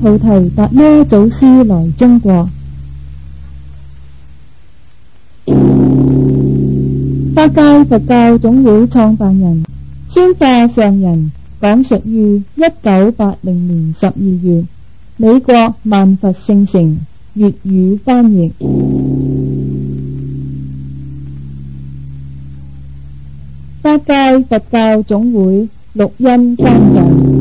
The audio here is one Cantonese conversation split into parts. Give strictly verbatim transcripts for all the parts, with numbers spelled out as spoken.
菩提達摩祖師來中國。法界佛教總會創辦人宣化上人講述於一九八零年十二月，美國萬佛聖城粵語翻譯。法界佛教總會錄音監製。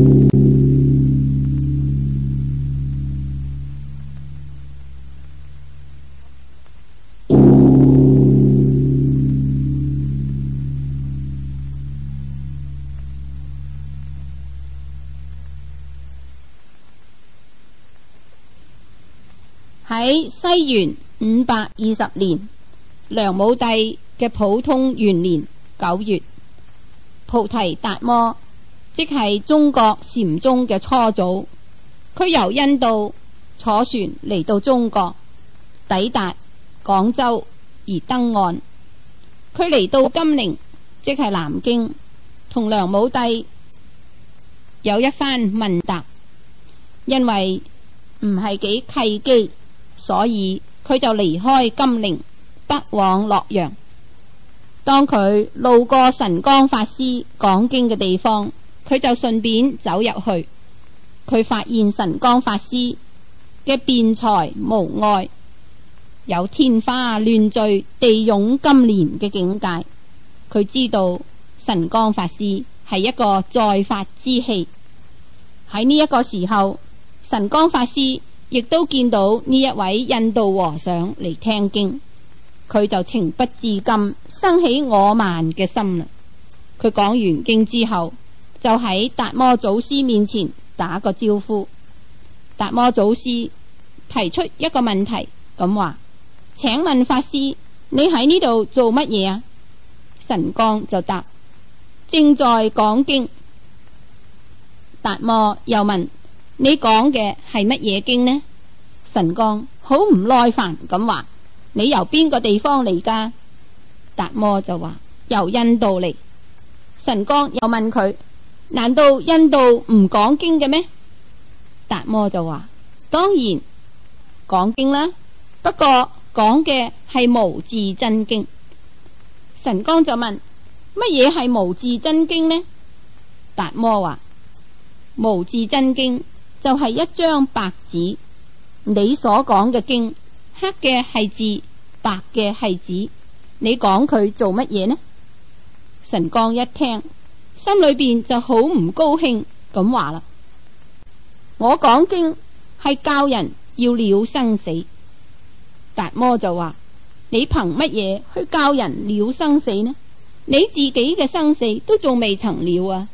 喺西元五百二十年梁武帝嘅普通元年九月，菩提達摩即係中國禪宗嘅初祖，佢由印度坐船嚟到中國，抵達廣州而登岸。佢嚟到金陵，即係南京，同梁武帝有一番問答，因為唔係幾契機，所以佢就離開金陵，北往洛陽。當佢路過神光法師講經嘅地方，佢就順便走入去。佢發現神光法師嘅辯才無礙，有天花亂墜、地湧金蓮嘅境界。佢知道神光法師係一個在法之器。喺呢一個時候，神光法師亦都見到呢一位印度和尚嚟聽經，佢就情不自禁生起我慢嘅心啦。佢講完經之後，就喺達摩祖師面前打個招呼。達摩祖師提出一個問題，咁話：請問法師，你喺呢度做乜嘢啊？神光就答：正在講經。達摩又問：你講嘅係乜嘢經呢？神光好唔耐煩咁話：你由邊個地方嚟噶？達摩就話：由印度嚟。神光又問佢：難道印度唔講經嘅咩？達摩就話：當然講經啦，不過講嘅係無字真經。神光就問：乜嘢係無字真經呢？達摩話：無字真經就係一張白紙，你所講嘅經，黑嘅係字，白嘅係紙，你講佢做乜嘢呢？神光一聽，心裏邊就好唔高興，咁話啦：我講經係教人要了生死。達摩就話：你憑乜嘢去教人了生死呢？你自己嘅生死都仲未曾了啊！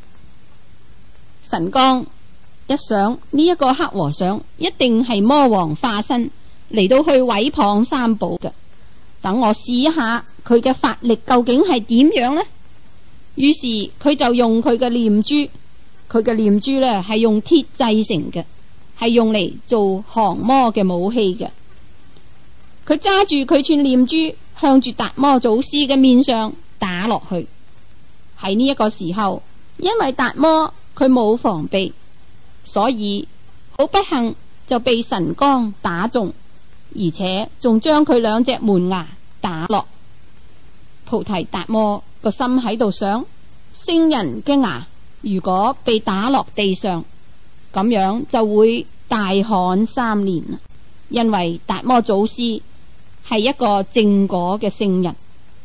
神光一想，呢一個黑和尚一定係魔王化身嚟到去毀謗三寶嘅，等我試一下佢嘅法力究竟係點樣呢？於是佢就用佢嘅念珠，佢嘅念珠呢係用鐵製成嘅，係用嚟做降魔嘅武器嘅。佢揸住佢串念珠，向住達摩祖師嘅面上打落去。喺呢一個時候，因為達摩佢冇防備，所以好不幸就被神光打中，而且仲將佢兩隻門牙打落。菩提達摩個心喺度想：聖人嘅牙如果被打落地上，咁樣就會大旱三年，因為達摩祖師係一個正果嘅聖人。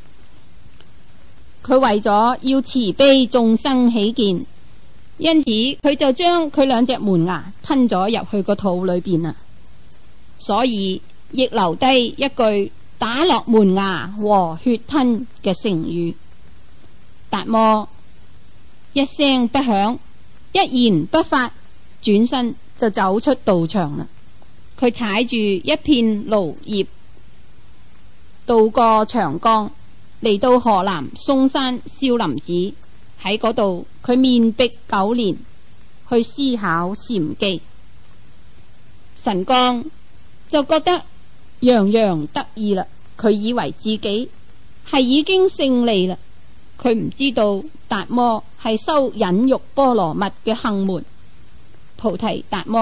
佢為咗要慈悲眾生起見，因此佢就將佢兩隻門牙吞咗入去個肚裏邊啦，所以亦留低一句打落門牙和血吞嘅成語。達摩一聲不響，一言不發，轉身就走出道場啦。佢踩住一片蘆葉，渡過長江，嚟到河南嵩山少林寺。喺嗰度，佢面壁九年，去思考禪機。神光就覺得洋洋得意啦，佢以為自己係已經勝利啦。佢唔知道達摩係修忍辱波羅蜜嘅行門。菩提達摩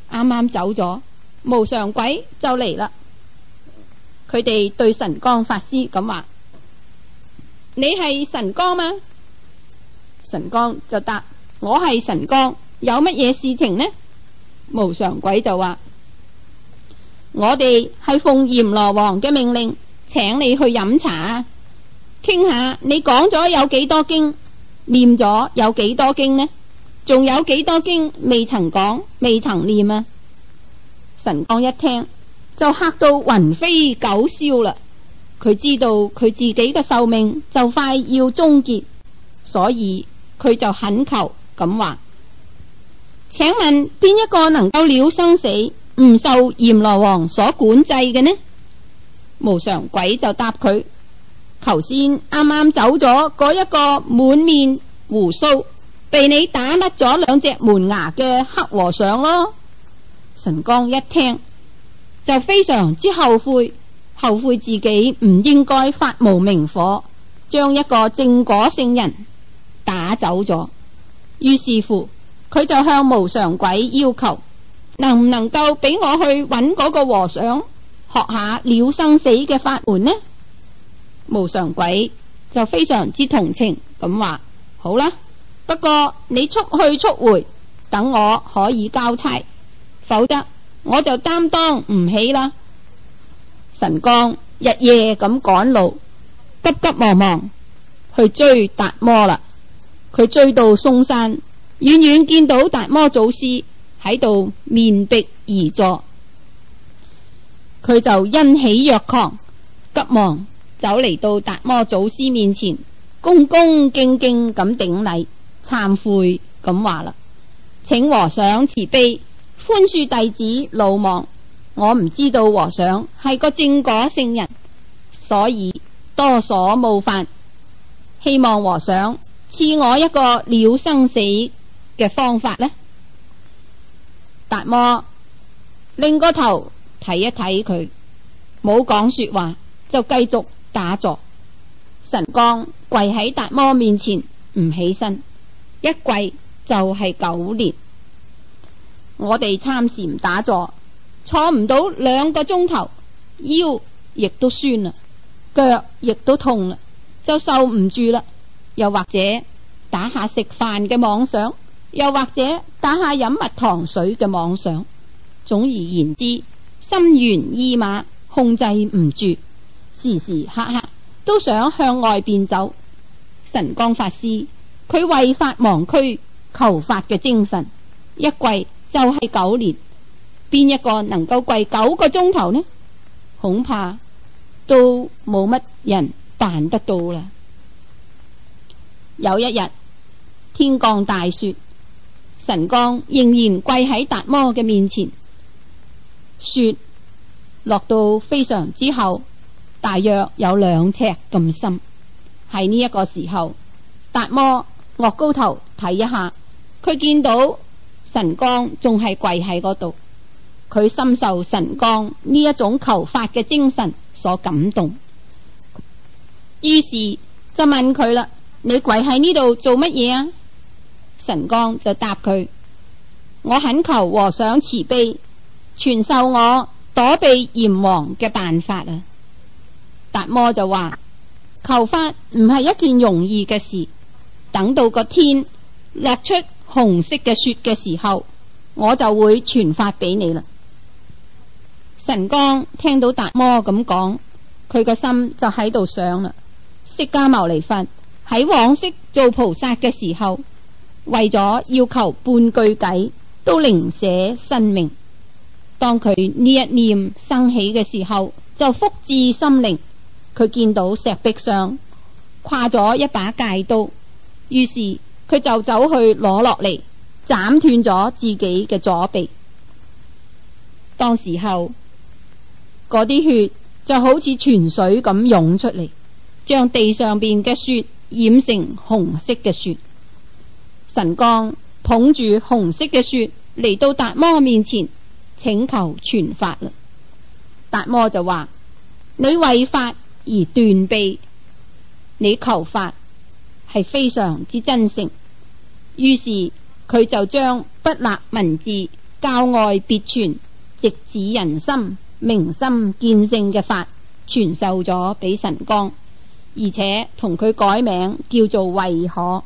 啱啱走咗，無常鬼就嚟啦。佢哋對神光法師咁話：你係神光嗎？神光就答：我係神光，有乜嘢事情呢？無常鬼就話：我哋係奉閻羅王嘅命令，請你去飲茶，傾下你講咗有幾多經，念咗有幾多經呢？仲有幾多經未曾講，未曾念啊？神光一聽就嚇到魂飛九霄啦。佢知道佢自己嘅壽命就快要終結，所以佢就懇求咁話：請問邊一個能夠了生死，唔受閻羅王所管制嘅呢？無常鬼就答佢：頭先啱啱走咗嗰一個滿面鬍鬚，被你打甩咗兩隻門牙嘅黑和尚咯。神光一聽就非常之後悔，後悔自己唔應該發無明火，將一個正果聖人打走咗。於是乎，佢就向無常鬼要求，能唔能夠俾我去揾嗰個和尚學下了生死嘅法門呢？無常鬼就非常之同情咁話：好啦，不過你速去速回，等我可以交差，否則我就擔當唔起啦。神光日夜咁趕路，急急忙忙去追達摩啦。佢追到嵩山，遠遠見到達摩祖師喺度面壁而坐，佢就欣喜若狂，急忙走嚟到達摩祖師面前，恭恭敬敬咁頂禮，懺悔咁話啦：請和尚慈悲，寬恕弟子魯莽，我唔知道和尚係個正果聖人，所以多所冒犯，希望和尚賜我一個了生死嘅方法呢。達摩擰個頭睇一睇佢，冇講說話，就繼續打坐。神光跪喺達摩面前唔起身，一跪就係九年。我哋參禪打坐，坐唔到兩個鐘頭，腰亦都酸啦，腳亦都痛啦，就受唔住啦。又或者打下食飯嘅妄想，又或者打下飲蜜糖水嘅妄想，總而言之，心猿意馬，控制唔住，時時刻刻都想向外邊走。神光法師佢為法忘軀，求法嘅精神，一跪就係九年，邊一個能夠跪九個鐘頭呢？恐怕都冇乜人辦得到啦。有一日天降大雪，神光仍然跪喺達摩嘅面前，雪落到非常之厚，大約有兩尺咁深。喺呢一個時候，達摩岳高頭睇一下，佢見到神光仲係跪喺嗰度，佢深受神光呢一種求法嘅精神所感動，於是就問佢啦：你跪喺呢度做乜嘢啊？神光就答佢：我懇求和尚慈悲，傳授我躲避閻王嘅辦法啊。達摩就話：求法唔係一件容易嘅事，等到個天落出紅色嘅雪嘅時候，我就會傳法俾你啦。神光聽到達摩咁講，佢個心就喺度想啦：釋迦牟尼佛喺往昔做菩薩嘅時候，為咗要求半句偈，都寧捨生命。當佢呢一念生起嘅時候，就福至心靈。佢見到石壁上掛咗一把戒刀，於是佢就走去攞落嚟，斬斷咗自己嘅左臂。當時候嗰啲血就好似泉水咁湧出嚟，將地上邊嘅雪染成紅色嘅雪。神光捧住紅色嘅雪嚟到達摩面前，請求傳法啦。達摩就話：你為法而斷臂，你求法係非常之真誠。於是佢就將不立文字教外別傳，直指人心、明心見性嘅法傳授咗俾神光，而且同佢改名叫做慧可。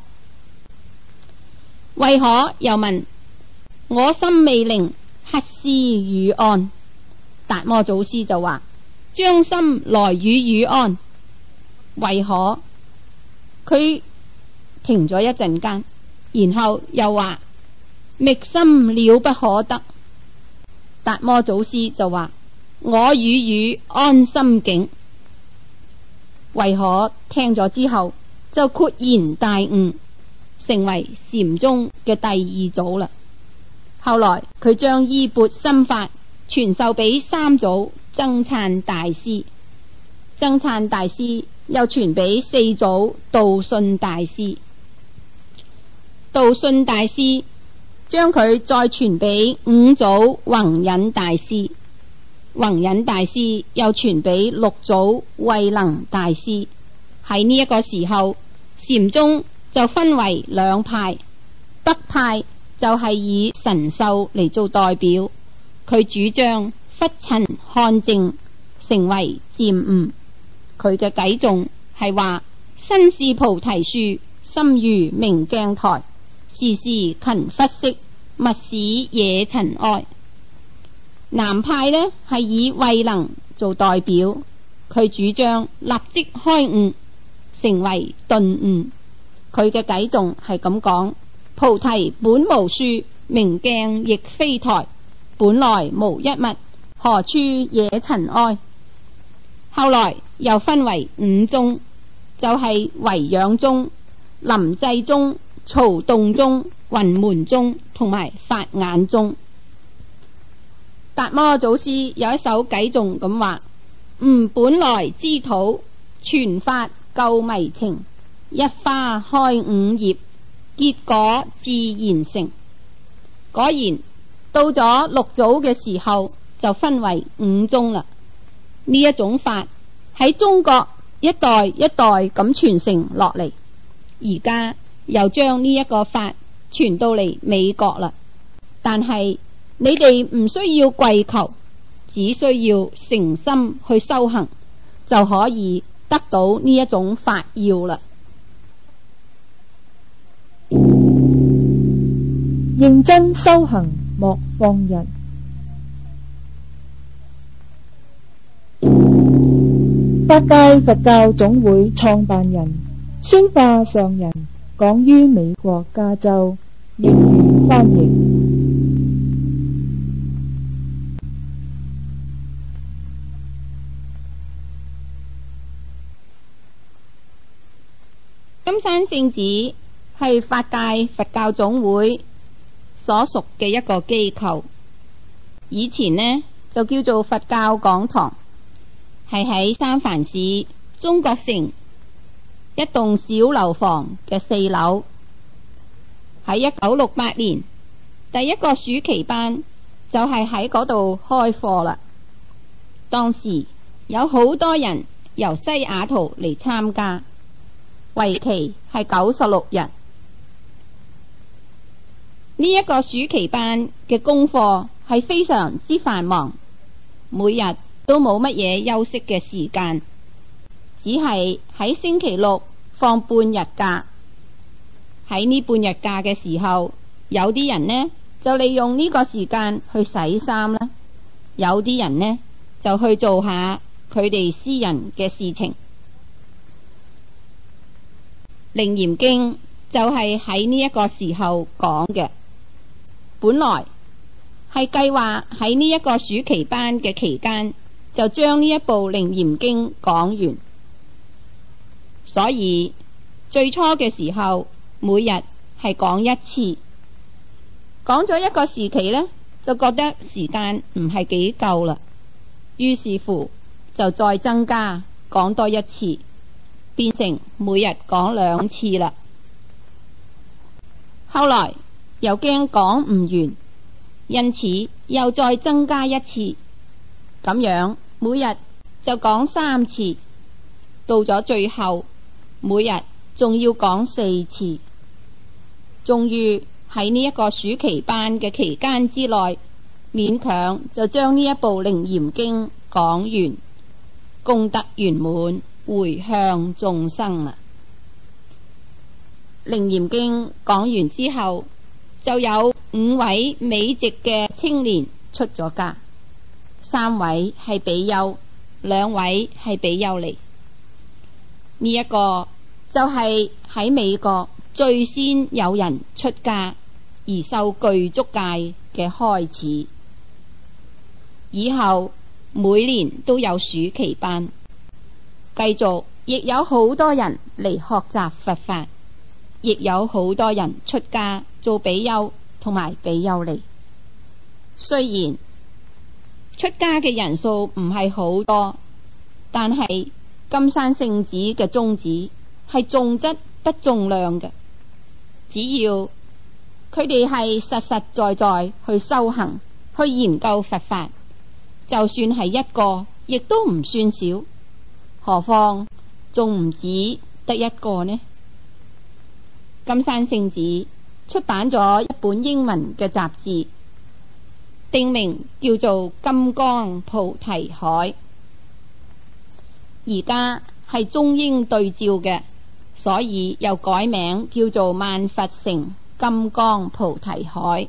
慧可又問：我心未寧，乞師與安。達摩祖師就話：將心來與與安。慧可佢停咗一陣間，然後又話：覓心了不可得。達摩祖師就話：我與與安心境。慧可聽咗之後就豁然大悟，成為禪宗嘅第二祖啦。後來佢將衣缽心法傳授俾三祖僧璨大師，僧璨大師又傳俾四祖道信大師，道信大師將佢再傳俾五祖弘忍大師，弘忍大師又傳俾六祖慧能大師。喺呢一個時候，禪宗就分為兩派，北派就係以神秀嚟做代表，佢主張忽塵看淨，成為漸悟。佢嘅偈頌係話：身是菩提樹，心如明鏡台，時時勤拂拭，勿使惹塵埃。南派呢係以慧能做代表，佢主張立即開悟，成為頓悟。佢嘅偈頌係咁講：菩提本無樹，明鏡亦非台，本來無一物，何處惹塵埃。後來又分為五宗，就係維養宗、臨濟宗、曹洞宗、雲門宗同埋法眼宗。達摩祖師有一首偈頌咁話：吾本來之土，傳法救迷情，一花開五葉，結果自然成。果然到咗六祖嘅時候，就分為五宗啦。呢一種法喺中國一代一代咁傳承落嚟，而家又將呢一個法傳到嚟美國啦。但係你哋唔需要跪求，只需要誠心去修行，就可以得到呢一種法要啦。 認真修行，莫放逸。法界佛教總會創辦人宣化上人講於美國加州，粵語翻譯。 金山聖寺係法界佛教總會所屬嘅一個機構，以前呢就叫做佛教講堂，係喺三藩市中國城一棟小樓房嘅四樓。喺一九六八年第一個暑期班就係喺嗰度開課啦。當時有好多人由西雅圖嚟參加，為期係九十六日。呢一個暑期班嘅功課係非常之繁忙，每日都冇乜嘢休息嘅時間，只係喺星期六放半日假。喺呢半日假嘅時候，有啲人呢就利用呢個時間去洗衫啦，有啲人呢就去做下佢哋私人嘅事情。楞嚴經就係喺呢一個時候講嘅。本來係計劃喺呢一個暑期班嘅期間就將呢一部楞嚴經講完，所以最初嘅時候每日係講一次，講咗一個時期呢，就覺得時間唔係幾夠啦，於是乎就再增加講多一次，變成每日講兩次啦。後來又驚講唔完，因此又再增加一次，咁樣每日就講三次，到咗最後每日仲要講四次。終於喺呢一個暑期班嘅期間之內， 勉強就將呢一部《楞嚴經》講完，功德圓滿，回向眾生啦。《楞嚴經》講完之後，就有五位美籍嘅青年出咗家，三位係比丘，兩位係比丘尼。呢、這、一個就係喺美國最先有人出家而受具足戒嘅開始。以後每年都有暑期班，繼續亦有好多人嚟學習佛法，亦有好多人出家做比丘同埋比丘尼。雖然出家嘅人數唔係好多，但係金山聖子嘅宗旨係重質不重量嘅。只要佢哋係實實在在去修行，去研究佛法，就算係一個亦都唔算少，何況仲唔止得一個呢？金山聖子出版咗一本英文嘅雜誌，定名叫做《金剛菩提海》，而家係中英對照嘅，所以又改名叫做《萬佛成金剛菩提海》，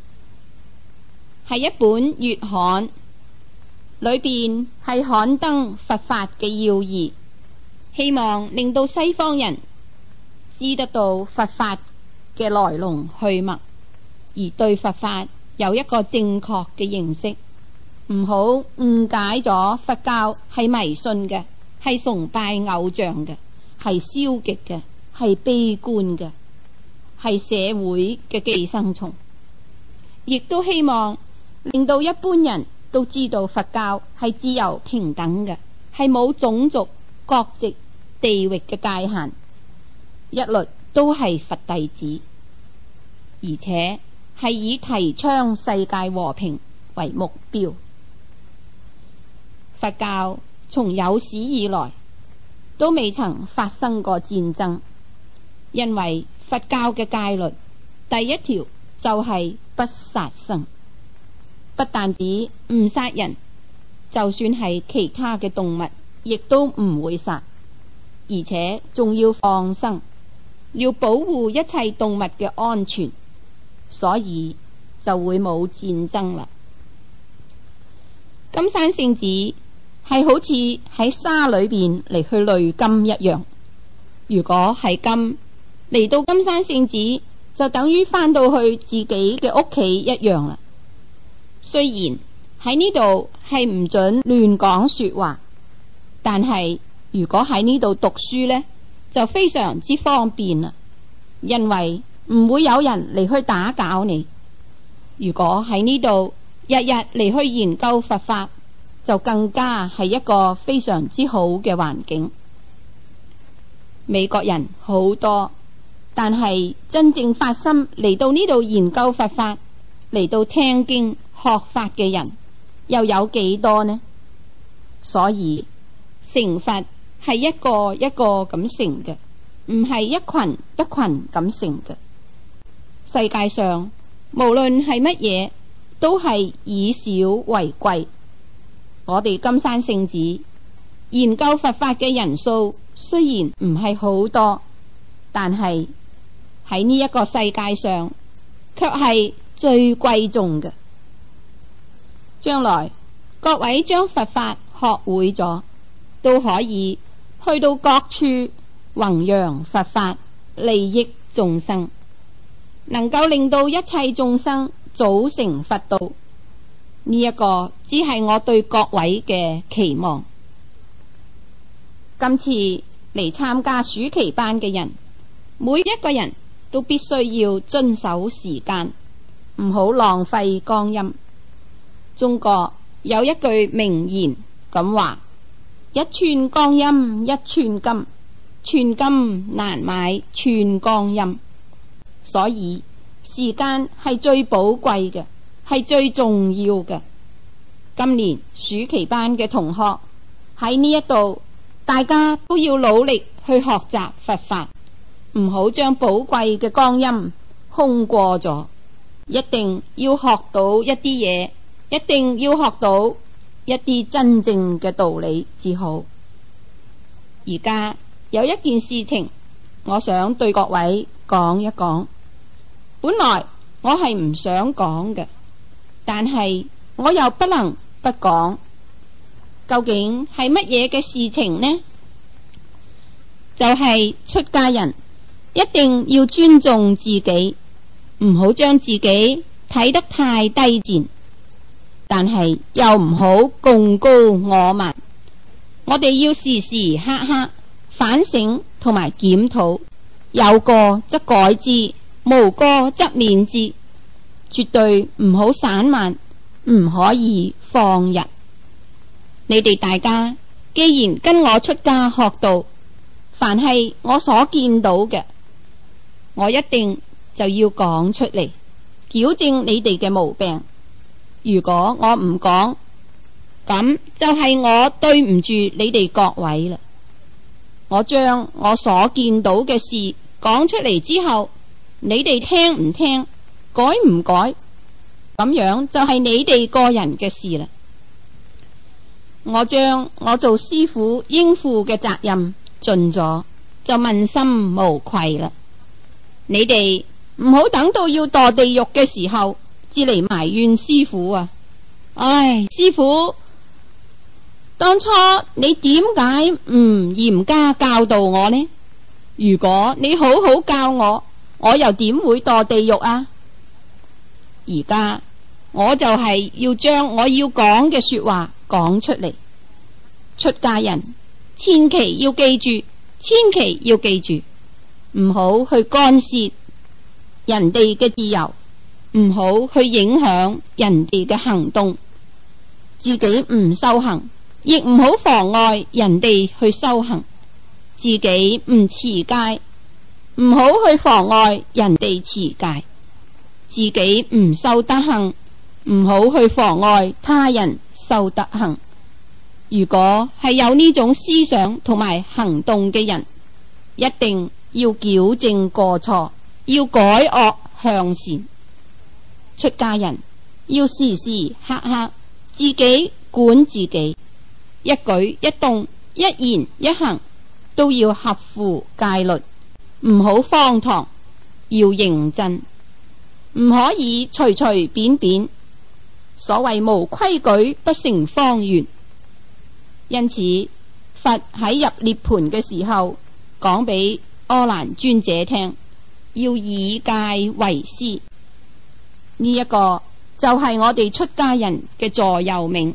係一本月刊，裏邊係刊登佛法嘅要義，希望令到西方人知得到佛法嘅來龍去脈，而對佛法有一個正確嘅認識，唔好誤解咗佛教係迷信嘅，係崇拜偶像嘅，係消極嘅，係悲觀嘅，係社會嘅寄生蟲。亦都希望令到一般人都知道佛教係自由平等嘅，係冇種族、國籍、地域嘅界限，一律都係佛弟子，而且係以提倡世界和平為目標。佛教從有史以來都未曾發生過戰爭，因為佛教嘅戒律第一條就係不殺生，不但止唔殺人，就算係其他嘅動物亦都唔會殺，而且仲要放生，要保護一切動物嘅安全，所以就會冇戰爭啦。金山聖子係好似喺沙裏邊嚟去濾金一樣，如果係金嚟到金山聖子，就等於返到去自己嘅屋企一樣啦。雖然喺呢度係唔准亂講說話，但係如果喺呢度讀書呢，就非常之方便啦，因為唔會有人嚟去打攪你。如果喺呢度日日嚟去研究佛法，就更加係一個非常之好嘅環境。美國人好多，但係真正發心嚟到呢度研究佛法，嚟到聽經學法嘅人又有幾多呢？所以成佛係一個一個咁成嘅，唔係一群一群咁成嘅。世界上無論係乜嘢，都係以少為貴。我哋金山聖子研究佛法嘅人數雖然唔係好多，但係喺呢一個世界上卻係最貴重嘅。將來各位將佛法學會咗，都可以去到各處弘揚佛法，利益眾生，能夠令到一切眾生早成佛道。呢一個只係我對各位嘅期望。今次嚟參加暑期班嘅人，每一個人都必須要遵守時間，唔好浪費光陰。中國有一句名言咁話：一寸光陰一寸金，寸金難買寸光陰。所以時間係最寶貴嘅，係最重要嘅。今年暑期班嘅同學喺呢一度，大家都要努力去學習佛法，唔好將寶貴嘅光陰空過咗，一定要學到一啲嘢， 一定要學到一啲真正嘅道理至好。而家有一件事情，我想對各位講一講。本來我係唔想講嘅，但係我又不能不講。究竟係乜嘢嘅事情呢？就係出家人一定要尊重自己，唔好將自己睇得太低賤，但係又唔好貢高我慢。我哋要時時刻刻反省同埋檢討，有過則改之，無過則勉之，絕對唔好散漫，唔可以放逸。你哋大家既然跟我出家學道，凡係我所見到嘅，我一定就要講出嚟，矯正你哋嘅毛病。如果我唔講，咁就係我對唔住你哋各位啦。我將我所見到嘅事講出嚟之後，你哋聽唔聽，改唔改，咁樣就係你哋個人嘅事啦。我將我做師父應負嘅責任盡咗，就問心無愧啦。你哋唔好等到要墮地獄嘅時候至嚟埋怨師父啊！唉，師父，當初你點解唔嚴加教導我呢？如果你好好教我，我又點會墮地獄啊？而家我就係要將我要講嘅說話講出嚟。出家人千祈要記住，千祈要記住，唔好去干涉人哋嘅自由，唔好去影響人哋嘅行動。自己唔修行，亦唔好妨礙人哋去修行。自己唔持戒，唔好去妨礙人哋持戒。自己唔修德行，唔好去妨礙他人修德行。如果係有呢種思想同埋行動嘅人，一定要矯正過錯，要改惡向善。出家人要時時刻刻自己管自己，一舉一動，一言一行都要合乎戒律，唔好荒唐，要認真，唔可以隨隨便便。所謂無規矩不成方圓。因此佛喺入涅槃嘅時候講俾阿難尊者聽，要以戒為師。呢一個就係我哋出家人嘅座右銘。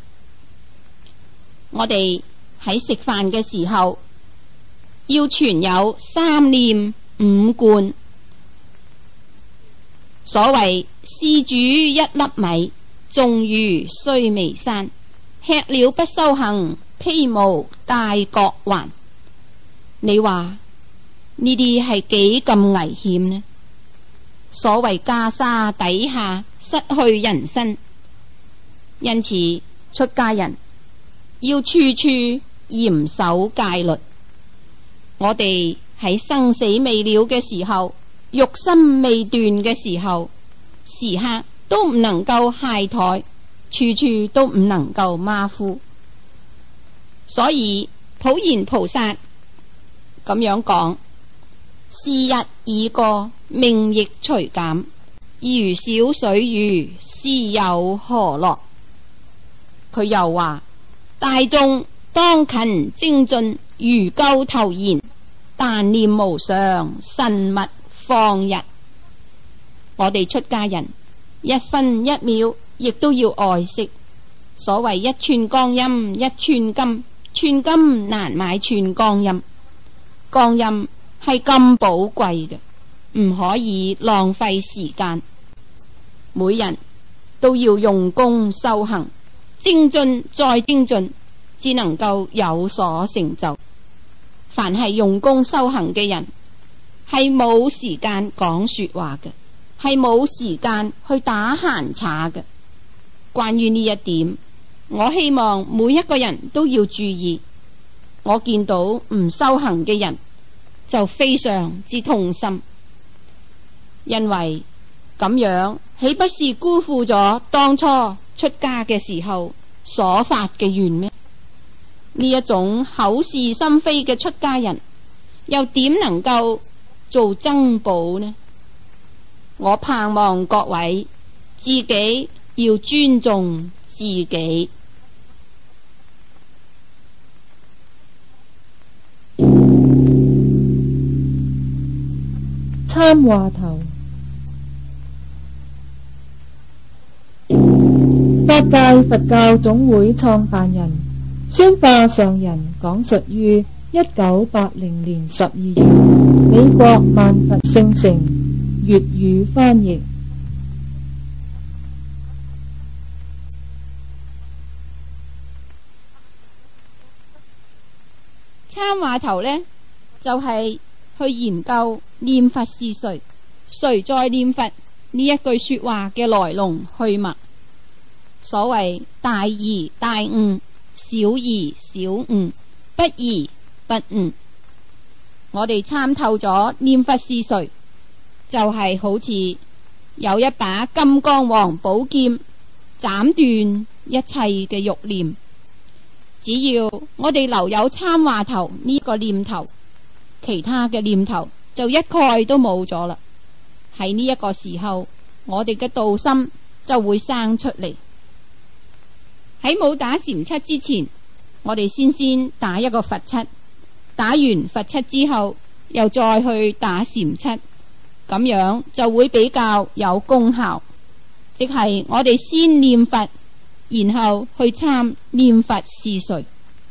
我哋喺食飯嘅時候要存有三念五觀。所謂施主一粒米，種如須彌山，吃了不修行，披無大國還。你話呢啲係幾咁危險呢？所謂袈裟底下失去人身，因此出家人要處處嚴守戒律。我哋喺生死未了嘅時候，欲心未斷嘅時候，時刻都唔能夠懈怠，處處都唔能夠馬虎。所以普賢菩薩咁樣講：是日已過，命亦隨減，如小水魚，斯有何樂？佢又話：大眾當勤精進，如鳩頭燃，但念無常，慎勿放逸。我哋出家人一分一秒亦都要愛惜。所謂一寸光陰一寸金，寸金難買寸光陰。光陰係咁寶貴嘅，唔可以浪費時間。每人都要用功修行，精進再精進，只能夠有所成就。凡係用功修行嘅人，係冇時間講說話嘅，係冇時間去打閒岔嘅。關於呢一點，我希望每一個人都要注意。我見到唔修行嘅人就非常之痛心，因為咁樣豈不是辜負咗當初出家嘅時候所發嘅願咩？呢一種口是心非嘅出家人，又點能夠做僧寶呢？我盼望各位自己要尊重自己。 參話頭。法界佛教總會創辦人宣化上人講述於一九八零年十二月，美國萬佛聖城粵語翻譯。 參話頭呢，就係、是、去研究念佛是誰，誰在念佛呢一句說話嘅來龍去脈。所謂大疑大悟，小疑小悟，不疑不悟。我哋參透咗念佛是誰，就係、是、好似有一把金剛王寶劍，斬斷一切嘅欲念。只要我哋留有參話頭呢個念頭，其他嘅念頭就一概都冇咗啦。喺呢一個時候，我哋嘅道心就會生出嚟。喺冇打禪七之前，我哋先先打一個佛七，打完佛七之後，又再去打禪七，咁樣就會比較有功效。即係我哋先念佛，然後去參念佛是誰。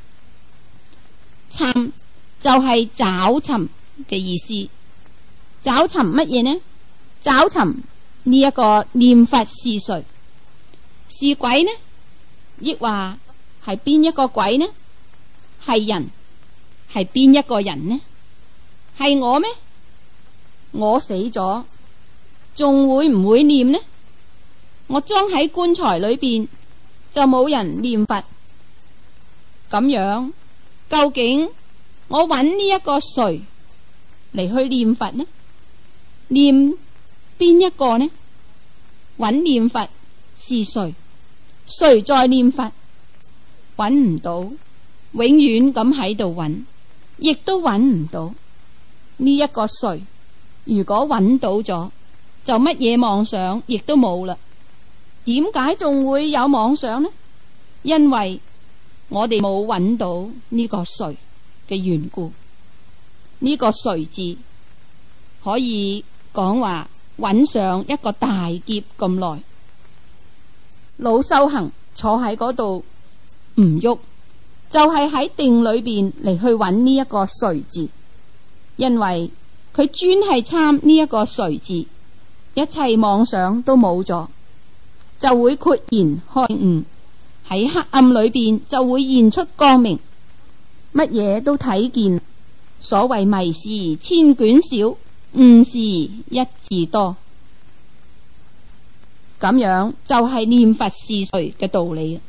參就係找尋嘅意思。找尋乜嘢呢？找尋呢一個念佛是誰？是鬼呢？亦話係邊一個鬼呢？係人？係邊一個人呢？係我咩？我死咗，仲會唔會念呢？我裝喺棺材裏邊，就冇人念佛。咁樣，究竟我揾呢一個誰嚟去念佛呢？念邊一個呢？揾念佛是誰？誰在念佛？揾唔到，永遠咁喺度揾，亦都揾唔到呢一個誰。如果揾到咗，就乜嘢妄想亦都冇啦。點解仲會有妄想呢？因為我哋冇揾到呢個誰嘅緣故。呢個誰字可以講話揾上一個大劫咁耐。老修行坐喺嗰度唔喐，就係喺定裏邊嚟去揾呢一個誰字，因為佢專係參呢一個誰字，一切妄想都冇咗，就會豁然開悟。喺黑暗裏邊就會現出光明，乜嘢都睇見。所謂迷時千卷少，悟時一字多。咁樣就係念佛是誰嘅道理。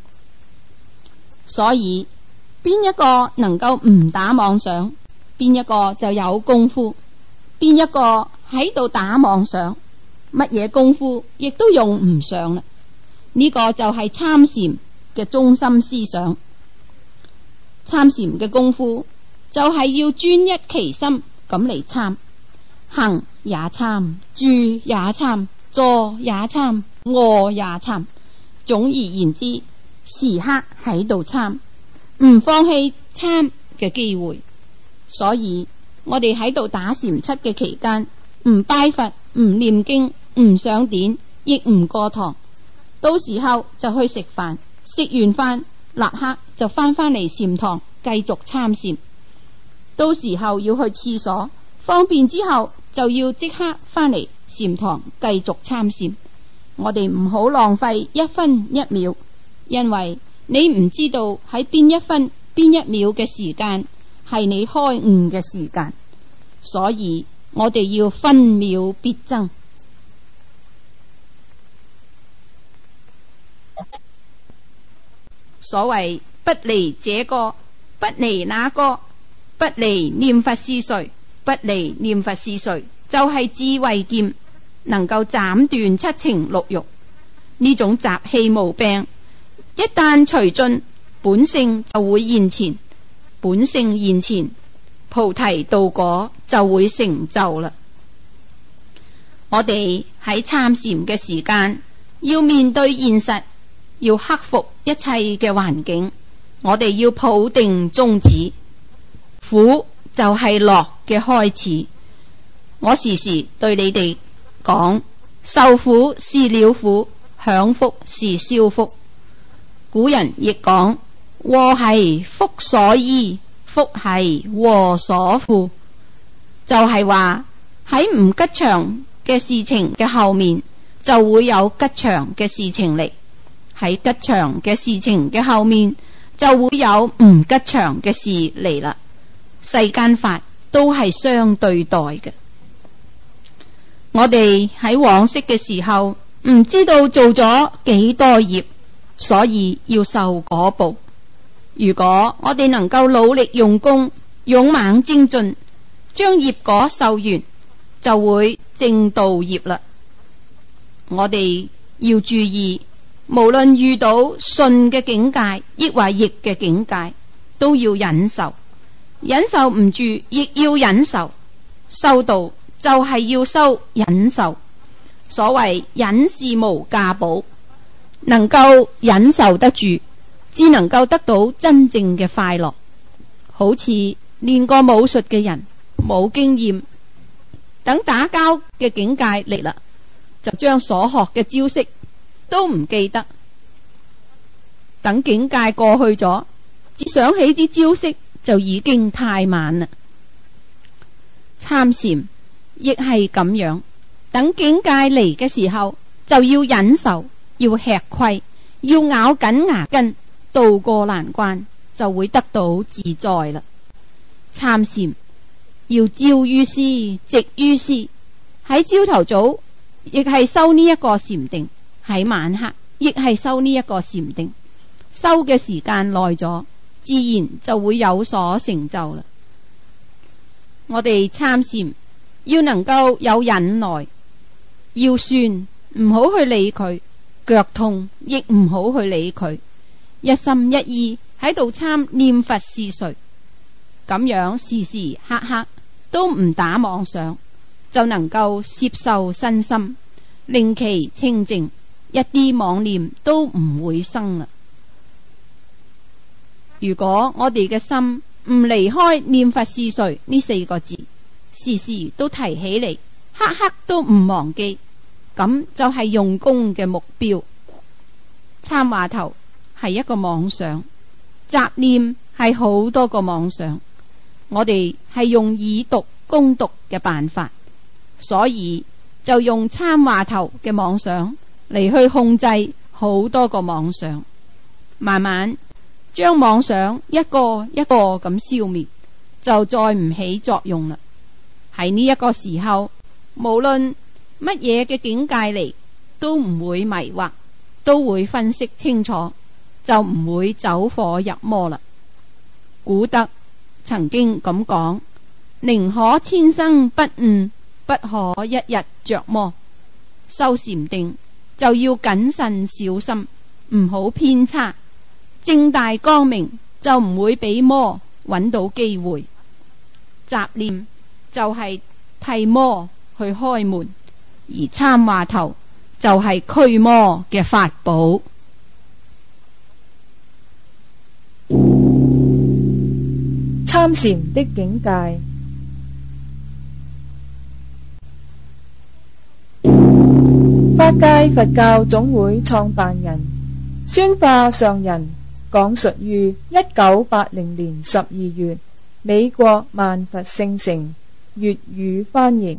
所以邊一個能夠唔打妄想，邊一個就有功夫；邊一個喺度打妄想，乜嘢功夫亦都用唔上啦。呢個就係參禪嘅中心思想。參禪嘅功夫就係要專一其心咁嚟參，行也參，住也參，坐也參，臥也參。總而言之，時刻喺度參，唔放棄參嘅機會。所以我哋喺度打禪七嘅期間，唔拜佛，唔念經，唔上典，亦唔過堂。到時候就去食飯，食完飯立刻就翻返嚟禪堂繼續參禪。到時候要去廁所，方便之後就要即刻翻嚟禪堂繼續參禪。我哋唔好浪費一分一秒，因為你唔知道喺邊一分邊一秒嘅時間係你開悟嘅時間，所以我哋要分秒必爭。所謂不離這個，不離那個，不離念佛是誰，不離念佛是誰，就係智慧劍，能夠斬斷七情六欲。 呢種習氣毛病一旦除盡，本性就會現前，本性現前，菩提道果就會成就啦。我哋喺參禪嘅時間，要面對現實，要克服一切嘅環境，我哋要抱定宗旨，苦就係樂嘅開始。我時時對你哋講，受苦是了苦，享福是消福。古人亦講，禍係福所依，福係禍所賦，就係話喺唔吉祥嘅事情嘅後面，就會有吉祥嘅事情嚟；喺吉祥嘅事情嘅後面，就會有唔吉祥嘅事嚟啦。世間法都係相對待嘅。我哋喺往昔嘅時候唔知道做咗幾多業，所以要受果報。如果我哋能夠努力用功，勇猛精進，將業果受完，就會正道業啦。我哋要注意，無論遇到順嘅境界，抑或逆嘅境界，都要忍受。忍受唔住，亦要忍受。修道就係要修忍受。所謂忍是無價寶，能夠忍受得住，只能夠得到真正嘅快樂。好似練過武術嘅人，冇經驗，等打交嘅境界嚟啦，就將所學嘅招式都唔記得。等境界過去咗，只想起啲招式就已經太晚啦。參禪亦係咁樣，等境界嚟嘅時候，就要忍受，要吃虧，要咬緊牙根，渡過難關，就會得到自在啦。參禪要朝於師，夕於師。喺朝頭早亦係修呢一個禪定，喺晚黑亦係修呢一個禪定。修嘅時間耐咗，自然就會有所成就啦。我哋參禪要能夠有忍耐，腰酸唔好去理佢，腳痛亦唔好去理佢，一心一意喺度參念佛是誰，咁樣時時刻刻都唔打妄想，就能夠攝受身心，令其清淨，一啲妄念都唔會生啦。如果我哋嘅心唔離開念佛是誰呢四個字，時時都提起嚟，刻刻都唔忘記，咁就係用功嘅目標。參話頭係一個妄想，雜念係好多個妄想，我哋係用以毒攻毒嘅辦法，所以就用參話頭嘅妄想嚟去控制好多個妄想，慢慢將妄想一個一個咁消滅，就再唔起作用啦。喺呢一個時候，無論乜嘢嘅境界嚟，都唔會迷惑，都會分析清楚，就唔會走火入魔啦。古德曾經咁講，寧可千生不悟，不可一日着魔。修禪定就要謹慎小心，唔好偏差，正大光明就唔會俾魔揾到機會。雜念就係替魔去開門，而參話頭就係驅魔嘅法寶。 參禪的境界。法界佛教總會創辦人宣化上人講述於一九八零年十二月，美國萬佛聖城粵語翻譯。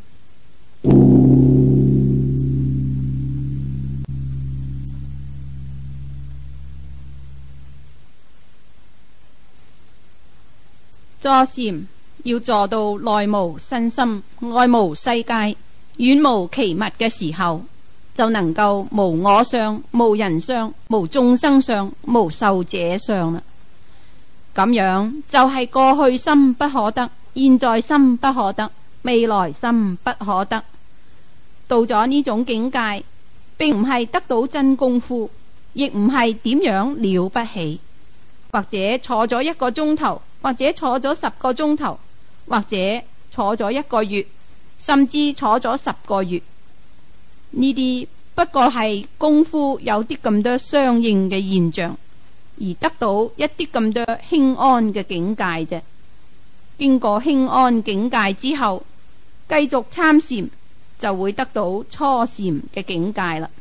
坐禪要坐到內無身心，外無世界，遠無其物嘅時候，就能夠無我相、無人相、無眾生相、無壽者相啦。咁樣就係過去心不可得，現在心不可得，未來心不可得。到咗呢種境界， 並唔係得到真功夫，亦唔係點樣了不起，或者坐咗一個鐘頭，或者坐咗十個鐘頭，或者坐咗一個月，甚至坐咗十個月。呢啲不過係功夫有啲咁多相應嘅現象，而得到一啲咁多輕安嘅境界啫。經過輕安境界之後，繼續參禪就會得到初禪嘅境界啦。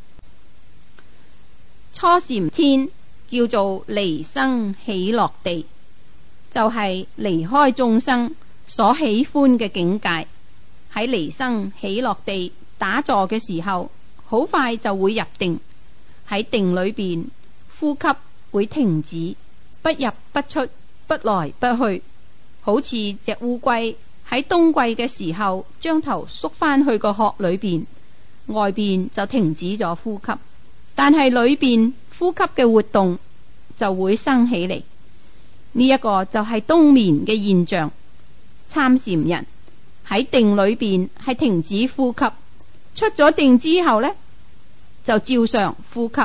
初禪天叫做離生喜樂地，就係離開眾生所喜歡嘅境界。喺離生喜樂地打坐嘅時候，好快就會入定。喺定裏邊，呼吸會停止，不入不出，不來不去，好似隻烏龜喺冬季嘅時候將頭縮返去個殼裏邊，外邊就停止咗呼吸，但係裏邊呼吸嘅活動就會生起嚟。呢、這、一個就係冬眠嘅現象。參禪人喺定裏邊係停止呼吸，出咗定之後呢，就照常呼吸。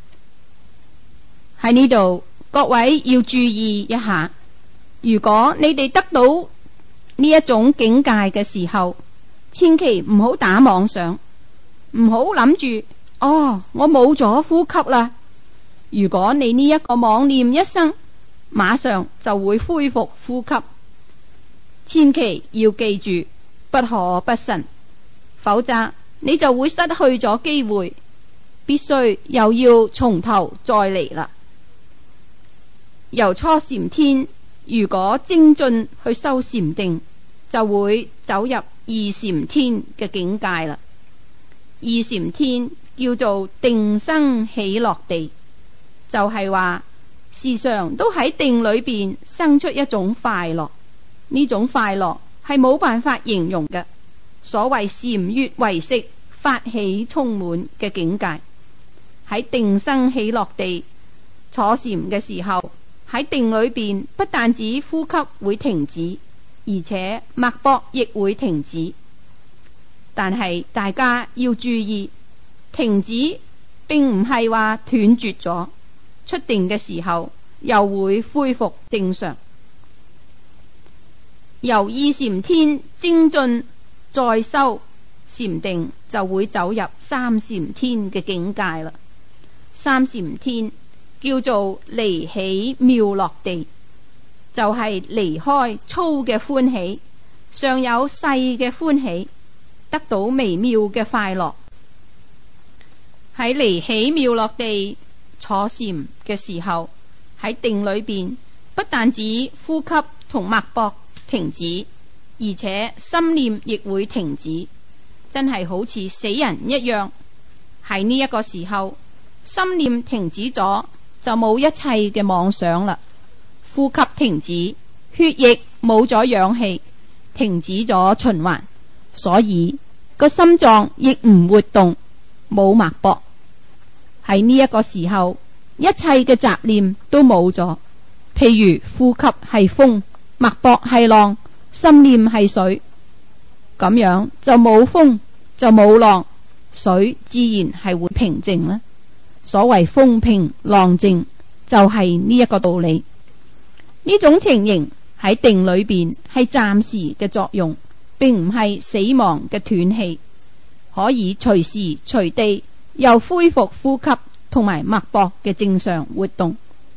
喺呢度，各位要注意一下，如果你哋得到呢一種境界嘅時候，千祈唔好打妄想，唔好諗住哦，我冇咗呼吸啦。如果你呢一個妄念一生，馬上就會恢復呼吸。千祈要記住，不可不慎，否則你就會失去咗機會，必須又要從頭再嚟啦。由初禪天，如果精進去修禪定，就會走入二禪天嘅境界啦。二禪天叫做定生喜樂地，就係話時常都喺定裏邊生出一種快樂。呢種快樂係冇辦法形容嘅，所謂禪悅唯識，法喜充滿嘅境界。喺定生喜樂地坐禪嘅時候，喺定裏邊不但止呼吸會停止，而且脈搏亦會停止。但係大家要注意，停止並唔係話斷絕咗，出定嘅時候又會恢復正常。由二禪天精進再修禪定，就會走入三禪天嘅境界啦。三禪天叫做離喜妙樂地，就係、是、離開粗嘅歡喜，尚有細嘅歡喜，得到微妙嘅快樂。喺離喜妙樂地坐禪嘅時候，喺定裏邊不但止呼吸同脈搏停止，而且心念亦會停止，真係好似死人一樣。喺呢一個時候，心念停止咗，就冇一切嘅妄想啦。呼吸停止，血液冇咗氧氣，停止咗循環，所以個心臟亦唔活動，冇脈搏。喺呢一個時候，一切嘅雜念都冇咗。譬如呼吸係風，脈搏係浪，心念係水，咁樣就冇風就冇浪，水自然係會平靜啦。所謂風平浪靜，就係呢一個道理。呢種情形喺定裏邊係暫時嘅作用，並唔係死亡嘅斷氣，可以隨時隨地又恢復呼吸同埋脈搏嘅正常活動。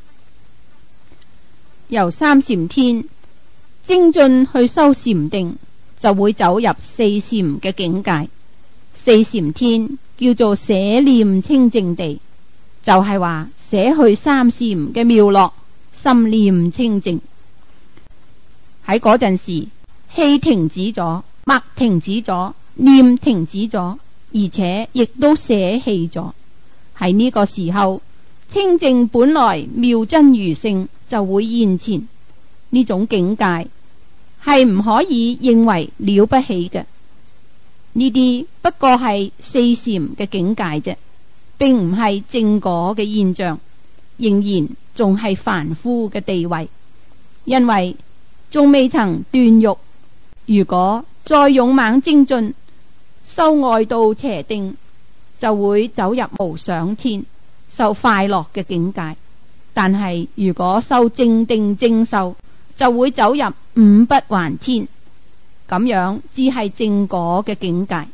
由三禪天精進去修禪定，就會走入四禪嘅境界。四禪天叫做捨念清淨地，就係話捨去三禪嘅妙樂，心念清淨。喺嗰陣時，氣停止咗，脈停止咗，念停止咗，而且亦都捨棄咗。喺呢個時候，清淨本來妙真如性就會現前。呢種境界係唔可以認為了不起嘅。呢啲不過係四禪嘅境界啫，並唔係正果嘅現象，仍然仲係凡夫嘅地位，因為仲未曾斷欲。如果再勇猛精進，修外道邪定， 就會走入無想天，受快樂嘅境界。但係如果修正定正受，就會走入五不還天，咁樣只係正果嘅境界。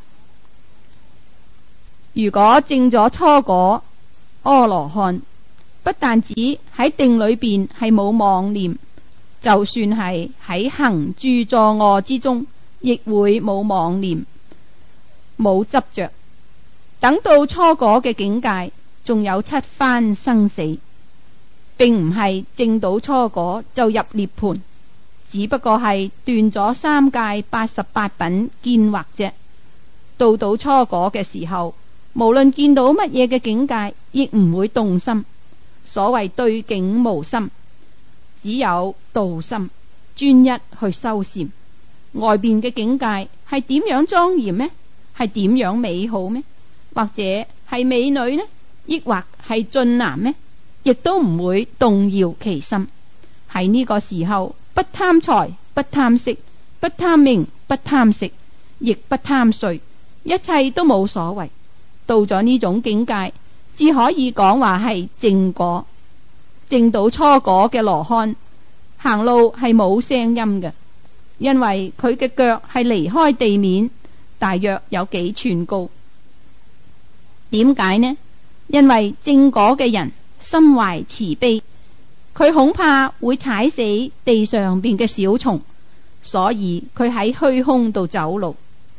如果證咗初果阿羅漢，不但止喺定裏邊係冇妄念，就算係喺行住坐臥之中，亦會冇妄念，冇執着。等到初果嘅境界，仲有七番生死，並唔係證到初果就入涅槃，只不過係斷咗三界八十八品見惑啫。到到初果嘅時候，無論見到乜嘢嘅境界，亦唔會動心。所謂對境無心，只有道心，專一去修禪。外邊嘅境界係點樣莊嚴呢？係點樣美好呢？或者係美女呢？抑或係俊男呢？亦都唔會動搖其心。喺呢個時候，不貪財，不貪色，不貪名，不貪食，亦不貪睡，一切都冇所謂。到咗呢種境界，只可以講話係正果。證到初果嘅羅漢行路係冇聲音嘅，因為佢嘅腳係離開地面大約有幾寸高。點解呢？因為正果嘅人心懷慈悲，佢恐怕會踩死地上邊嘅小蟲，所以佢喺虛空度走路。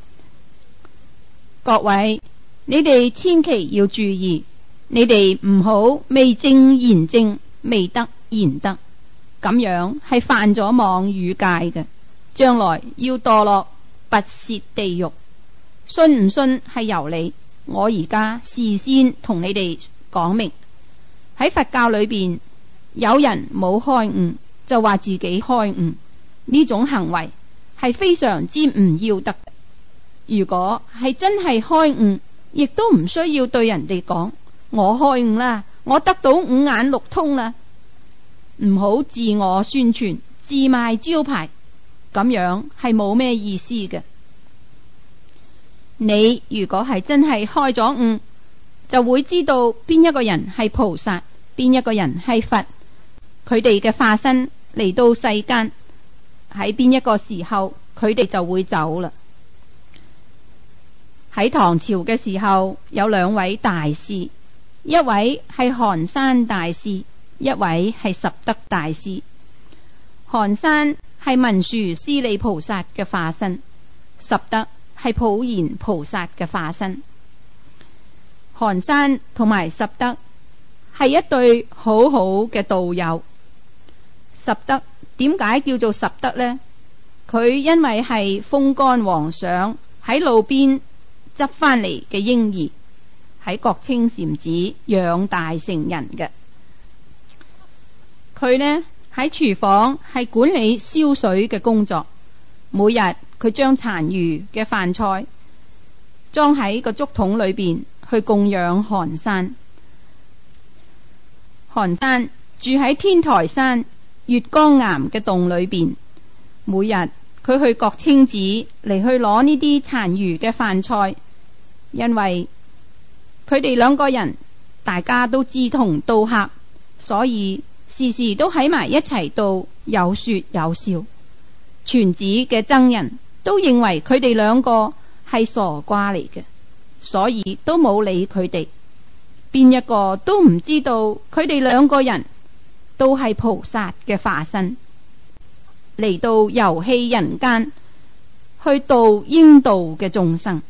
各位，你哋千祈要注意，你哋唔好未證言證，未得言得，咁樣係犯咗妄語戒嘅，將來要墮落拔舌地獄。信唔信係由你。我而家事先同你哋講明，喺佛教裏邊，有人冇開悟就話自己開悟，呢種行為係非常之唔要得。如果係真係開悟，亦都唔需要對人哋講我開悟啦，我得到五眼六通啦。唔好自我宣傳，自賣招牌，咁樣係冇咩意思嘅。你如果係真係開咗悟，就會知道邊一個人係菩薩，邊一個人係佛，佢哋嘅化身嚟到世間，喺邊一個時候佢哋就會走啦。喺唐朝嘅時候，有兩位大師，一位係寒山大師，一位係拾得大師。寒山係文殊師利菩薩嘅化身，拾得係普賢菩薩嘅化身。寒山同埋拾得係一對好好嘅道友。拾得點解叫做拾得呢？佢因為係風干皇上喺路邊執返嚟嘅嬰兒，喺國清禪寺養大成人嘅。佢呢喺廚房係管理燒水嘅工作，每日佢將殘餘嘅飯菜裝喺個竹筒裏邊去供養寒山。寒山住喺天台山月光岩嘅洞裏邊，每日佢去國清寺嚟去攞呢啲殘餘嘅飯菜，因為佢哋兩個人大家都志同道合，所以時時都喺埋一齊度有說有笑。全寺嘅僧人都認為佢哋兩個係傻瓜嚟嘅，所以都冇理佢哋。邊一個都唔知道佢哋兩個人都係菩薩嘅化身，嚟到遊戲人間，去度應度嘅眾生。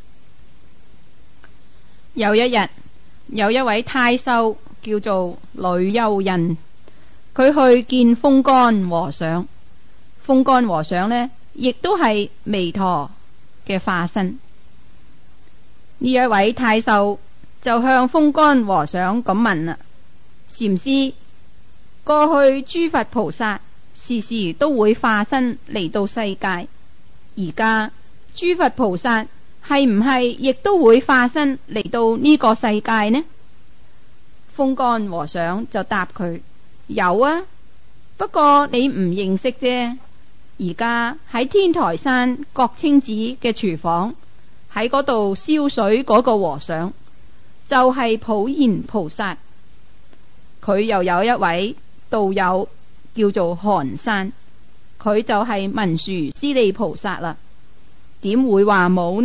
有一日，有一位太修叫做呂幽印，佢去見風干和尚。風干和尚呢，亦都係彌陀嘅化身。呢一位太修就向風干和尚咁問啦：禪師，過去諸佛菩薩時時都會化身嚟到世界，而家諸佛菩薩係唔係亦都會化身嚟到呢個世界呢？風干和尚就答佢：有啊，不過你唔認識啫。而家喺天台山國清寺嘅廚房，喺嗰度燒水嗰個和尚， 就係普賢菩薩。佢又有一位道友叫做寒山，佢就係文殊師利菩薩啦。點會話冇呢？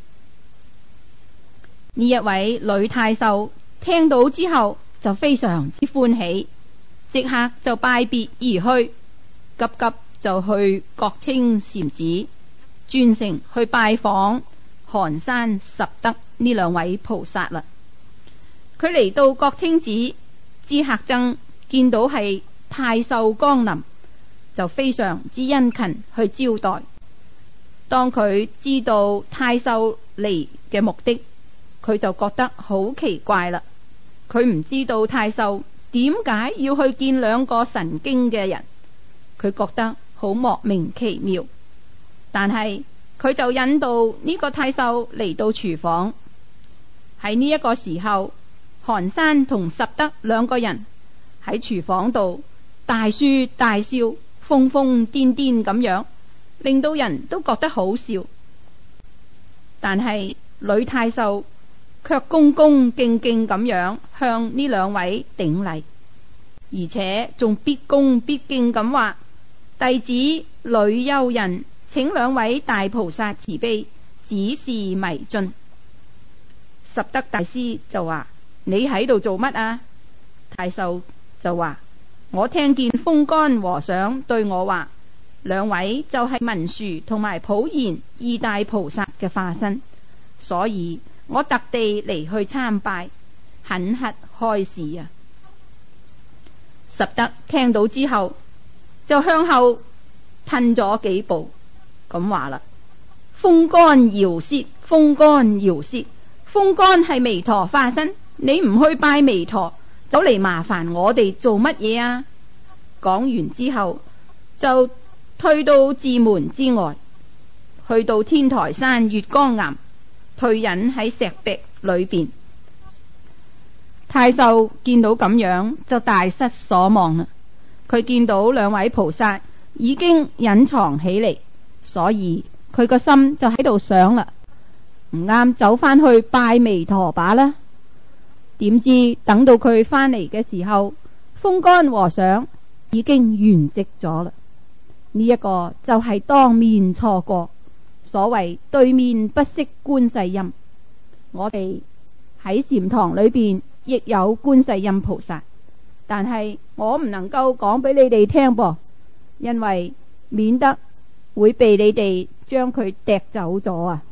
呢一位呂太守聽到之後就非常之歡喜，即刻就拜別而去，急急就去國清禪寺，專程去拜訪寒山拾得呢兩位菩薩啦。佢嚟到國清寺，知客僧見到係太守光臨，就非常之殷勤去招待。當佢知道太守嚟嘅目的，佢就覺得好奇怪啦。佢唔知道太守點解要去見兩個神經嘅人，佢覺得好莫名其妙。但係佢就引導呢個太守嚟到廚房。喺呢一個時候，寒山同拾得兩個人喺廚房度大說大笑，瘋瘋癲癲咁樣，令到人都覺得好笑。但係呂太守卻恭恭敬敬咁樣向呢兩位頂禮，而且仲必恭必敬咁話：弟子呂幽人請兩位大菩薩慈悲指示迷津。拾得大師就話：你喺度做乜啊？太守就話：我聽見風干和尚對我話，兩位就係文殊同埋普賢二大菩薩嘅化身，所以我特地嚟去參拜，肯乞開示啊！拾得聽到之後就向後褪咗幾步，咁話啦：風干饒舌，風干饒舌，風干係彌陀化身，你唔去拜彌陀，走嚟麻煩我哋做乜嘢啊？講完之後就退到寺門之外，去到天台山月光岩，退隱喺石壁裏邊。太守見到咁樣就大失所望啦。佢見到兩位菩薩已經隱藏起嚟，所以佢個心就喺度想啦，唔啱走返去拜彌陀把啦。點知等到佢返嚟嘅時候，風干和尚已經圓寂咗啦。呢、這、一個就係當面錯過。所謂對面不識觀世音，我哋喺禪堂裏邊亦有觀世音菩薩，但係我唔能夠講俾你哋聽噃，因為免得會被你哋將佢掟走咗啊！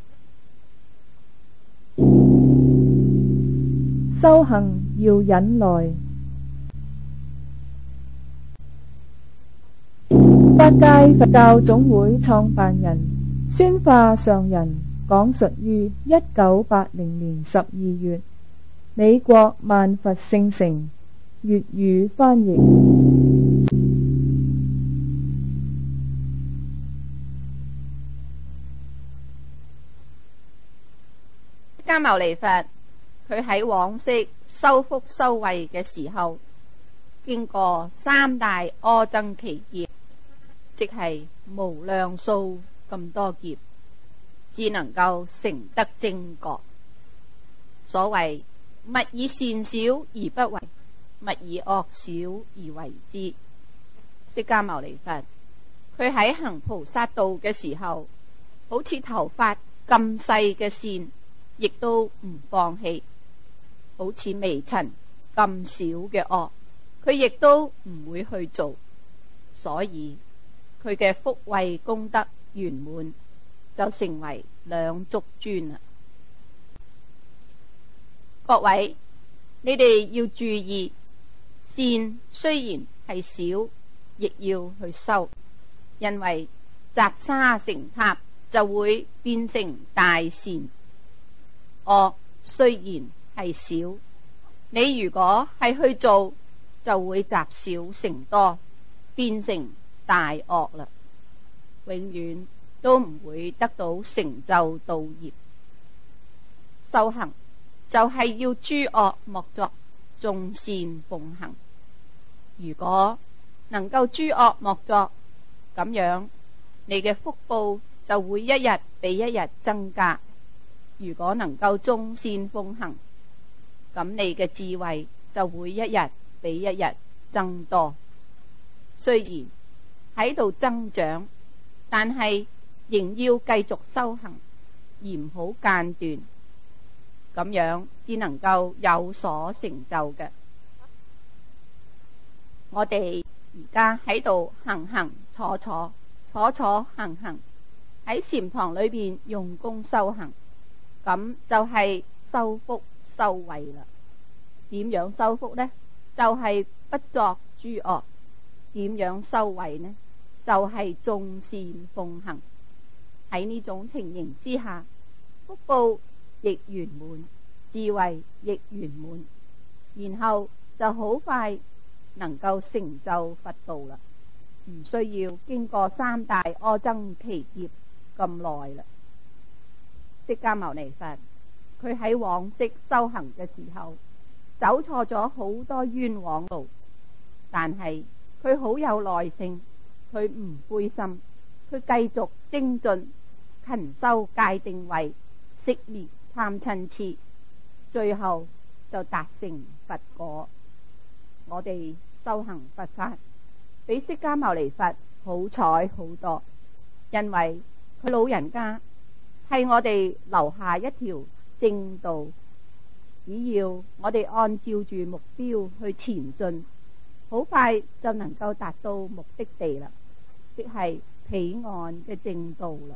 修行要忍耐。法界佛教總會創辦人宣化上人講述於一九八零年十二月，美國萬佛聖城粵語翻譯。 釋迦牟尼佛佢喺往昔修福修慧嘅時候，經過三大阿僧祇劫，即係無量數咁多劫，只能夠成得正覺。所謂勿以善小而不為，勿以惡小而為之。釋迦牟尼佛佢喺行菩薩道嘅時候，好似頭髮咁細嘅線，亦都唔放棄；好似微塵咁少嘅惡，佢亦都唔會去做。所以佢嘅福慧功德圓滿，就成為兩足尊啦。各位，你哋要注意，善雖然係小，亦要去修，因為積沙成塔就會變成大善。惡雖然係小，你如果係去做，就會積少成多，變成大惡啦，永遠都唔會得到成就道業。修行就係要諸惡莫作，眾善奉行。如果能夠諸惡莫作，咁樣你嘅福報就會一日比一日增加。如果能夠眾善奉行， 咁你嘅智慧就會一日比一日增多。雖然喺度增長，但係仍要繼續修行，而唔好間斷，咁樣只能夠有所成就嘅。我哋而家喺度行行坐坐，坐坐行行，喺禪堂裏邊用功修行，咁就係修福修慧啦。點樣修福呢？就係、是、不作諸惡。點樣修慧呢？就係、是、眾善奉行。喺呢種情形之下，福報亦圓滿，智慧亦圓滿，然後就好快能夠成就佛道啦，唔需要經過三大阿僧祇劫咁耐啦。釋迦牟尼佛佢喺往昔修行嘅時候，走錯咗好多冤枉路，但係佢好有耐性，佢唔灰心，佢繼續精進勤修戒定慧，息滅貪嗔癡，最後就達成佛果。我哋修行佛法比釋迦牟尼佛好彩好多，因為佢老人家係我哋留下一條正道，只要我哋按照住目標去前進，好快就能夠達到目的地啦，即係彼岸嘅正道啦。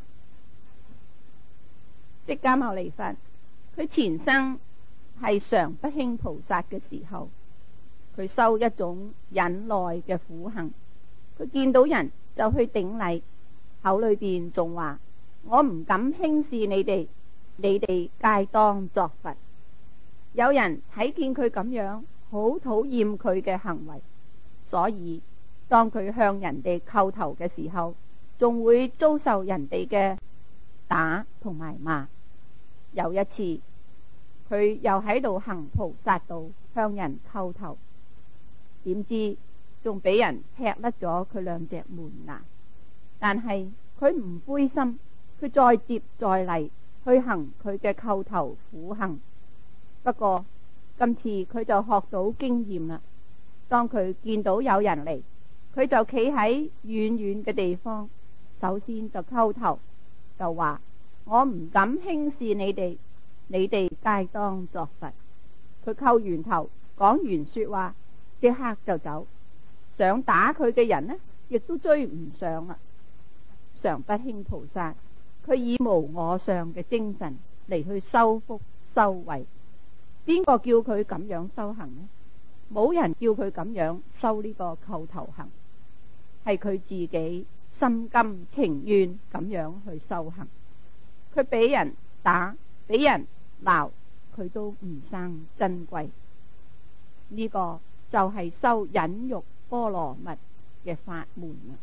釋迦牟尼佛佢前生係常不輕菩薩嘅時候，佢修一種忍耐嘅苦行，佢見到人就去頂禮，口裏邊仲話我唔敢輕視你哋，你哋皆當作佛。有人睇見佢咁樣，好討厭佢嘅行為，所以當佢向人哋叩頭嘅時候，仲會遭受人哋嘅打同埋罵。有一次佢又喺度行菩薩道，向人叩頭，點知仲俾人踢甩咗佢兩隻門牙。但係佢唔灰心，佢再接再厲去行佢嘅叩頭苦行。不過今次佢就學到經驗啦。當佢見到有人嚟，佢就企喺遠遠嘅地方，首先就叩頭，就話我唔敢輕視你哋，你哋皆當作佛。佢叩完頭，講完說話，即刻就走。想打佢嘅人呢，亦都追唔上啦。常不輕菩薩佢以無我相嘅精神嚟去修福修慧。邊個叫佢咁樣修行呢？冇人叫佢咁樣修呢個叩頭行，係佢自己心甘情願咁樣去修行。佢俾人打，俾人鬧，佢都唔生珍貴。呢、這個就係修忍辱波羅蜜嘅法門啦。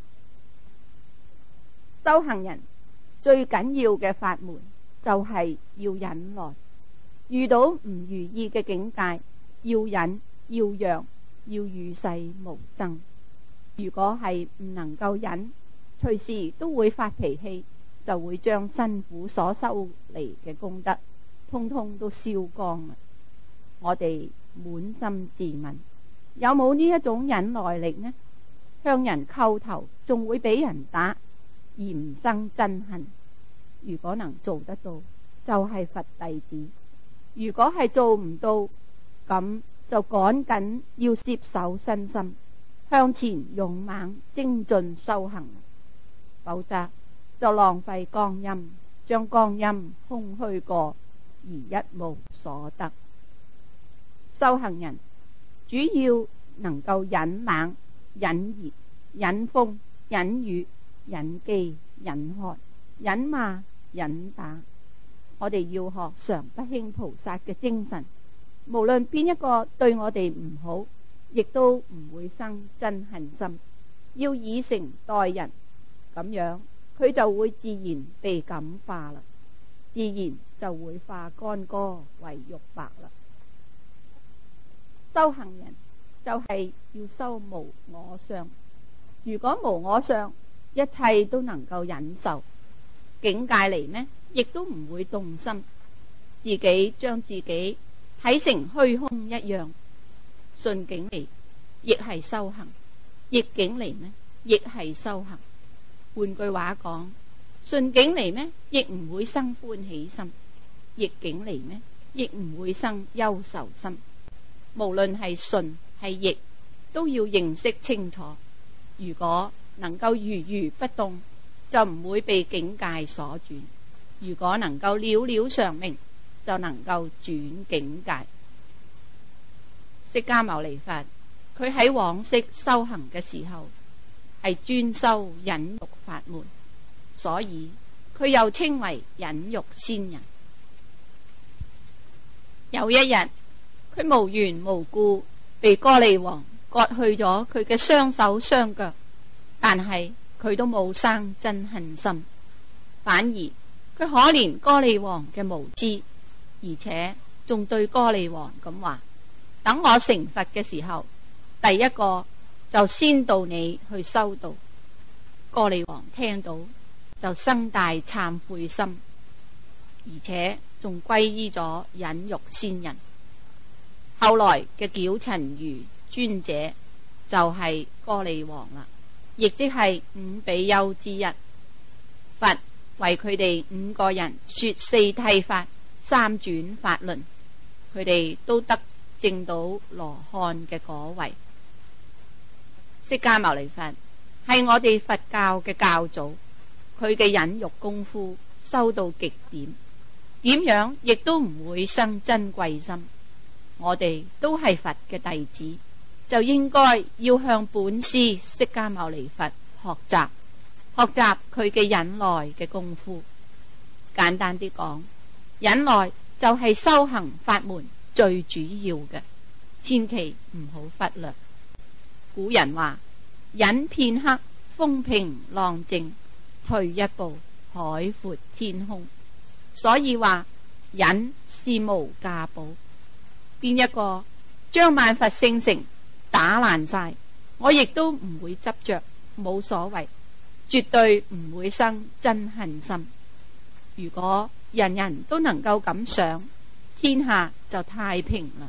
修行人最緊要嘅法門就係要忍耐，遇到唔如意嘅境界，要忍要讓，要與世無爭。如果係唔能夠忍，隨時都會發脾氣，就會將辛苦所修嚟嘅功德通通都燒光啦。我哋滿心自問，有冇呢一種忍耐力呢？向人叩頭仲會俾人打而唔生憎恨。如果能做得到，就係佛弟子；如果係做唔到，咁就趕緊要攝守身心，向前勇猛精進修行，否則就浪費光陰，將光陰空虛過而一無所得。修行人主要能夠忍冷、忍熱、忍風、忍雨、忍飢、忍渴、忍罵、忍打。我哋要學常不輕菩薩嘅精神，無論邊一個對我哋唔好，亦都唔會生憎恨心，要以誠待人，咁樣佢就會自然被感化啦，自然就會化干戈為玉帛啦。修行人就係要修無我相，如果無我相，一切都能夠忍受，境界嚟呢，亦都唔會動心，自己將自己睇成虛空一樣。順境嚟亦係修行，逆境嚟呢亦係修行。換句話講，順境嚟咩亦唔會生歡喜心，逆境嚟咩亦唔會生憂愁心。無論係順係逆，都要認識清楚。如果能夠如如不動，就唔會被境界所轉；如果能夠了了常明，就能夠轉境界。釋迦牟尼佛佢喺往昔修行嘅時候係專修忍辱法門，所以佢又稱為忍辱仙人。有一日，佢無緣無故被歌利王割去咗佢嘅雙手雙腳，但係佢都冇生憎恨心，反而佢可憐歌利王嘅無知，而且仲對歌利王咁話：等我成佛嘅時候，第一個就先導你去修道。歌利王聽到就生大懺悔心，而且仲皈依咗忍辱仙人。後來嘅憍陳如尊者就係歌利王啦，亦即係五比丘之一。佛為佢哋五個人說四諦法、三轉法輪，佢哋都得證到羅漢嘅果位。釋迦牟尼佛係我哋佛教嘅教祖，佢嘅忍辱功夫修到極點，點樣亦都唔會生珍貴心。我哋都係佛嘅弟子，就應該要向本師釋迦牟尼佛學習，學習佢嘅忍耐嘅功夫。簡單啲講，忍耐就係修行法門最主要嘅，千祈唔好忽略。古人話：忍片刻，風平浪靜；退一步，海闊天空。所以話忍是無價寶。邊一個將萬佛聖城打爛晒，我亦都唔會執着，冇所謂，絕對唔會生憎恨心。如果人人都能夠咁想，天下就太平啦。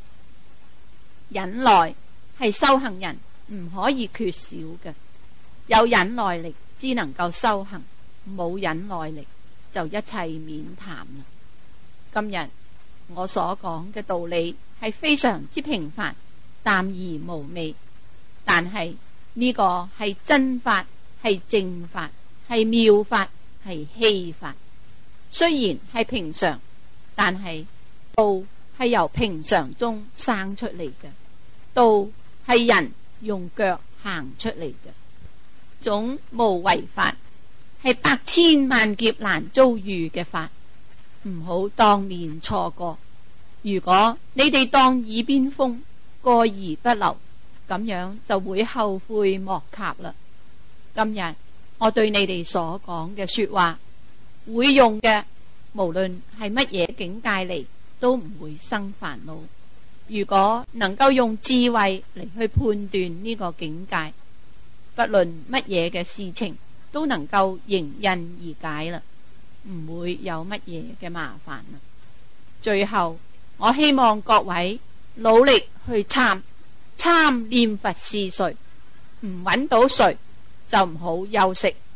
忍耐係修行人唔可以缺少嘅，有忍耐力只能夠修行，冇忍耐力就一切免談啦。今日我所講嘅道理係非常之平凡，淡而無味，但係呢個係真法，係正法，係妙法，係希法。雖然係平常，但係道係由平常中生出嚟嘅，道係人用腳行出嚟嘅。總無為法係百千萬劫難遭遇嘅法，唔好當面錯過。如果你哋當耳邊風，過而不留，咁樣就會後悔莫及啦。今日我對你哋所講嘅說話，會用嘅，無論係乜嘢境界嚟，都唔會生煩惱。如果能夠用智慧嚟去判斷呢個境界，不論乜嘢嘅事情都能夠迎刃而解啦，唔會有乜嘢嘅麻煩啦。最後，我希望各位努力去參參念佛是誰，唔揾到誰就唔好休息。